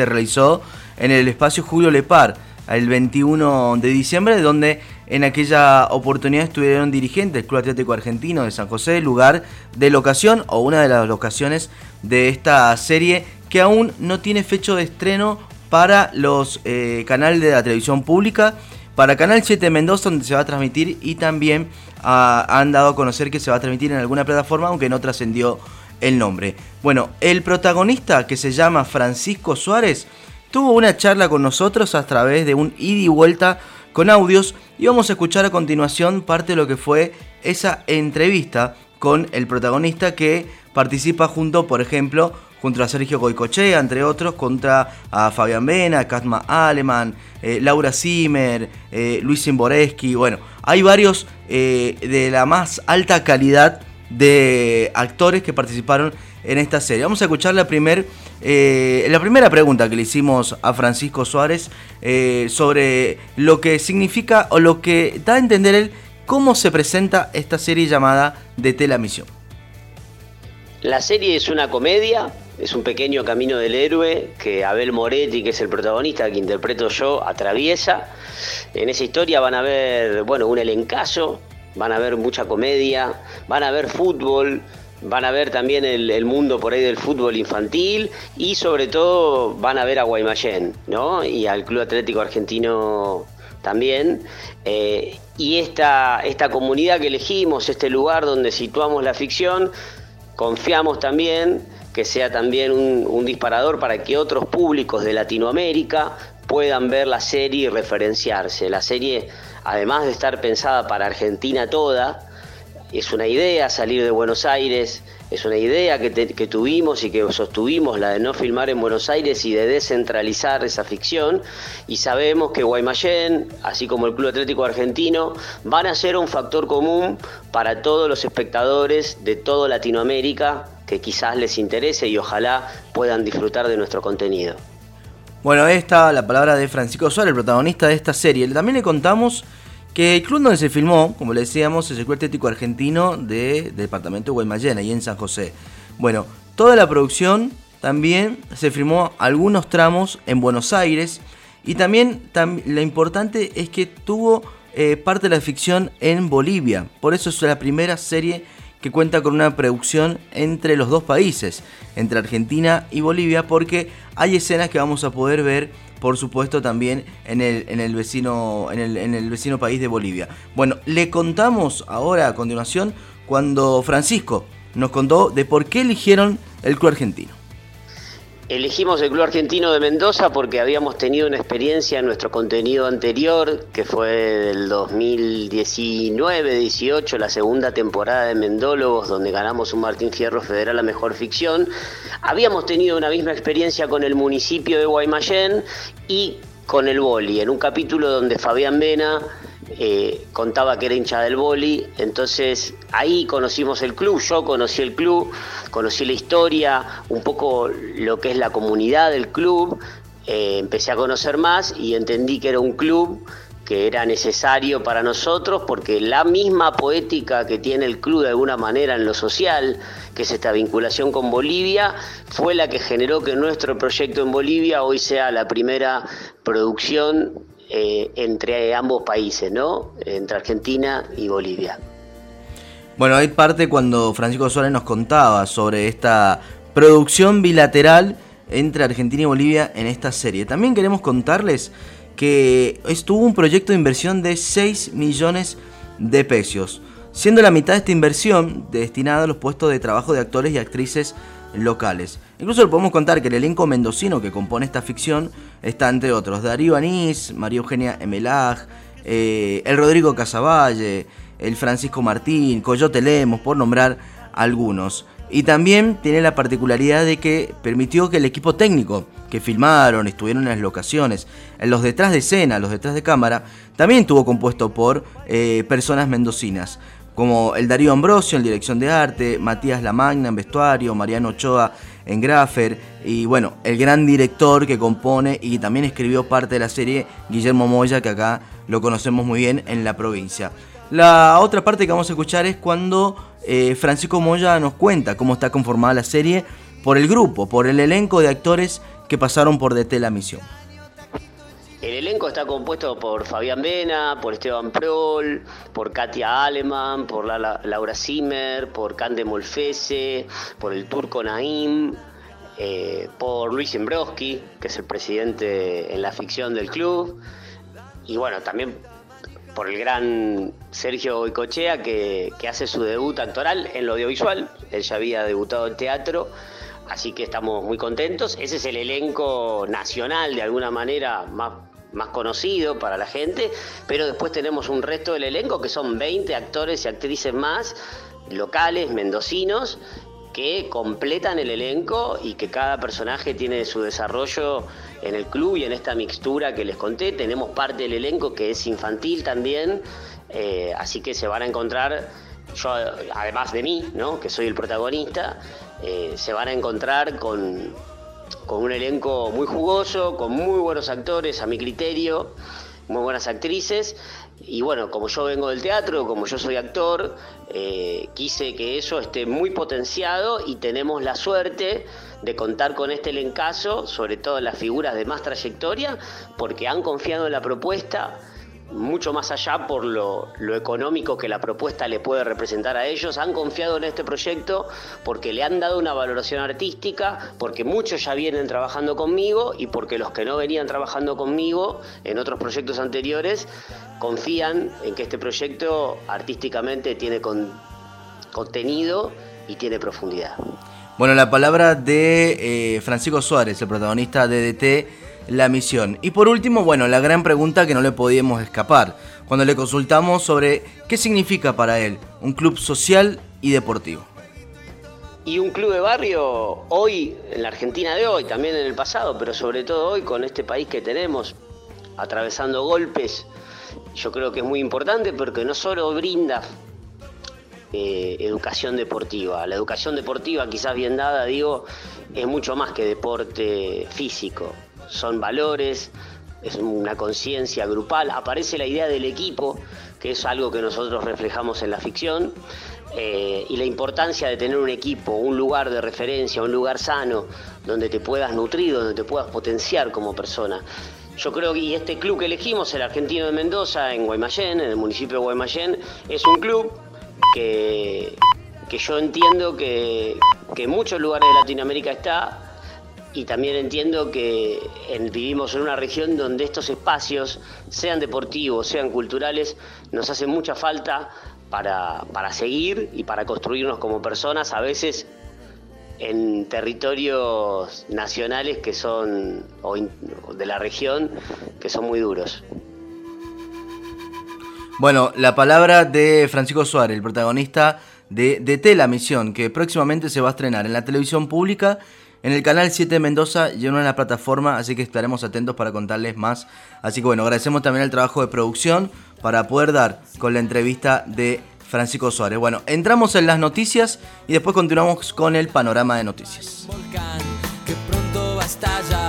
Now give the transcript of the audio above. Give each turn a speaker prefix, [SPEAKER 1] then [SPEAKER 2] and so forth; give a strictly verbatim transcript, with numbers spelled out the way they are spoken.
[SPEAKER 1] se realizó en el espacio Julio Lepar el veintiuno de diciembre, donde en aquella oportunidad estuvieron dirigentes del Club Atlético Argentino de San José, lugar de locación o una de las locaciones de esta serie que aún no tiene fecha de estreno para los eh, canales de la televisión pública, para Canal siete Mendoza, donde se va a transmitir, y también uh, han dado a conocer que se va a transmitir en alguna plataforma, aunque no trascendió el nombre. Bueno, el protagonista, que se llama Francisco Suárez, tuvo una charla con nosotros a través de un ida y vuelta con audios, y vamos a escuchar a continuación parte de lo que fue esa entrevista con el protagonista, que participa junto, por ejemplo, junto a Sergio Goicoechea, entre otros, contra a Fabián Vena, Katma Aleman, eh, Laura Zimmer, eh, Luis Simboreski. Bueno, hay varios eh, de la más alta calidad de actores que participaron en esta serie. Vamos a escuchar la, primer, eh, la primera pregunta que le hicimos a Francisco Suárez eh, sobre lo que significa o lo que da a entender él cómo se presenta esta serie llamada De Tela Misión.
[SPEAKER 2] La serie es una comedia, es un pequeño camino del héroe que Abel Moretti, que es el protagonista, que interpreto yo, atraviesa. En esa historia van a ver, bueno, un elencazo, van a ver mucha comedia, van a ver fútbol, van a ver también el, el mundo por ahí del fútbol infantil, y sobre todo van a ver a Guaymallén, ¿no? Y al Club Atlético Argentino también. Eh, y esta, esta comunidad que elegimos, este lugar donde situamos la ficción, confiamos también que sea también un, un disparador para que otros públicos de Latinoamérica puedan ver la serie y referenciarse. La serie, además de estar pensada para Argentina toda, es una idea salir de Buenos Aires, es una idea que, te, que tuvimos y que sostuvimos, la de no filmar en Buenos Aires y de descentralizar esa ficción, y sabemos que Guaymallén, así como el Club Atlético Argentino, van a ser un factor común para todos los espectadores de toda Latinoamérica que quizás les interese y ojalá puedan disfrutar de nuestro contenido.
[SPEAKER 1] Bueno, ahí está la palabra de Francisco Suárez, el protagonista de esta serie. También le contamos que el club donde se filmó, como le decíamos, es el Club Atlético Argentino de, del departamento de Guaymallén, ahí en San José. Bueno, toda la producción también se filmó algunos tramos en Buenos Aires, y también tam, lo importante es que tuvo eh, parte de la ficción en Bolivia. Por eso es la primera serie que cuenta con una producción entre los dos países, entre Argentina y Bolivia, porque hay escenas que vamos a poder ver, por supuesto, también en el, en el vecino, en el, en el vecino país de Bolivia. Bueno, le contamos ahora a continuación cuando Francisco nos contó de por qué eligieron el Club Argentino.
[SPEAKER 2] Elegimos el Club Argentino de Mendoza porque habíamos tenido una experiencia en nuestro contenido anterior, que fue del dos mil diecinueve dieciocho, la segunda temporada de Mendólogos, donde ganamos un Martín Fierro Federal a Mejor Ficción. Habíamos tenido una misma experiencia con el municipio de Guaymallén y con el boli, en un capítulo donde Fabián Vena eh, contaba que era hincha del boli. Entonces ahí conocimos el club, yo conocí el club, conocí la historia, un poco lo que es la comunidad del club, eh, empecé a conocer más y entendí que era un club que era necesario para nosotros, porque la misma poética que tiene el club de alguna manera en lo social, que es esta vinculación con Bolivia, fue la que generó que nuestro proyecto en Bolivia hoy sea la primera producción eh, entre ambos países, ¿no? Entre Argentina y Bolivia.
[SPEAKER 1] Bueno, hay parte cuando Francisco Suárez nos contaba sobre esta producción bilateral entre Argentina y Bolivia en esta serie. También queremos contarles que estuvo un proyecto de inversión de seis millones de pesos, siendo la mitad de esta inversión destinada a los puestos de trabajo de actores y actrices locales. Incluso le podemos contar que el elenco mendocino que compone esta ficción está, entre otros, Darío Anís, María Eugenia Emelaj, eh, el Rodrigo Casavalle, el Francisco Martín, Coyote Lemos, por nombrar algunos. Y también tiene la particularidad de que permitió que el equipo técnico que filmaron, estuvieron en las locaciones, en los detrás de escena, los detrás de cámara, también estuvo compuesto por eh, personas mendocinas, como el Darío Ambrosio en dirección de arte, Matías Lamagna en vestuario, Mariano Ochoa en gráfer, y bueno, el gran director que compone y también escribió parte de la serie, Guillermo Moya, que acá lo conocemos muy bien en la provincia. La otra parte que vamos a escuchar es cuando eh, Francisco Moya nos cuenta cómo está conformada la serie por el grupo, por el elenco de actores que pasaron por D T La Misión.
[SPEAKER 2] El elenco está compuesto por Fabián Vena, por Esteban Prol, por Katia Aleman, por la, la, Laura Zimmer, por Cande Molfese, por el turco Naim, eh, por Luis Imbroski, que es el presidente en la ficción del club, y bueno, también por el gran Sergio Goicoechea, que, que hace su debut actoral en lo audiovisual. Él ya había debutado en teatro, así que estamos muy contentos. Ese es el elenco nacional, de alguna manera, más, más conocido para la gente, pero después tenemos un resto del elenco, que son veinte actores y actrices más, locales, mendocinos, que completan el elenco y que cada personaje tiene su desarrollo en el club y en esta mixtura que les conté. Tenemos parte del elenco que es infantil también, eh, así que se van a encontrar, yo además de mí, ¿no?, que soy el protagonista, eh, se van a encontrar con, con un elenco muy jugoso, con muy buenos actores a mi criterio, muy buenas actrices. Y bueno, como yo vengo del teatro, como yo soy actor, eh, quise que eso esté muy potenciado, y tenemos la suerte de contar con este elencazo, sobre todo las figuras de más trayectoria, porque han confiado en la propuesta, mucho más allá por lo, lo económico que la propuesta le puede representar a ellos. Han confiado en este proyecto porque le han dado una valoración artística, porque muchos ya vienen trabajando conmigo, y porque los que no venían trabajando conmigo en otros proyectos anteriores confían en que este proyecto artísticamente tiene con, contenido y tiene profundidad.
[SPEAKER 1] Bueno, la palabra de eh, Francisco Suárez, el protagonista de D T La Misión. Y por último, bueno, la gran pregunta que no le podíamos escapar cuando le consultamos sobre qué significa para él un club social y deportivo.
[SPEAKER 2] Y un club de barrio hoy, en la Argentina de hoy, también en el pasado, pero sobre todo hoy, con este país que tenemos, atravesando golpes, yo creo que es muy importante, porque no solo brinda eh, educación deportiva. La educación deportiva, quizás bien dada, digo, es mucho más que deporte físico. Son valores, es una conciencia grupal. Aparece la idea del equipo, que es algo que nosotros reflejamos en la ficción, eh, y la importancia de tener un equipo, un lugar de referencia, un lugar sano, donde te puedas nutrir, donde te puedas potenciar como persona. Yo creo que y este club que elegimos, el Argentino de Mendoza, en Guaymallén, en el municipio de Guaymallén, es un club que, que yo entiendo que, que en muchos lugares de Latinoamérica está, y también entiendo que en, vivimos en una región donde estos espacios, sean deportivos, sean culturales, nos hacen mucha falta para, para seguir y para construirnos como personas, a veces en territorios nacionales que son, o in, de la región, que son muy duros.
[SPEAKER 1] Bueno, la palabra de Francisco Suárez, el protagonista de D T La Misión, que próximamente se va a estrenar en la televisión pública, en el canal siete de Mendoza y en una plataforma, así que estaremos atentos para contarles más. Así que bueno, agradecemos también el trabajo de producción para poder dar con la entrevista de Francisco Suárez. Bueno, entramos en las noticias y después continuamos con el panorama de noticias.
[SPEAKER 3] Volcán que pronto va a estallar.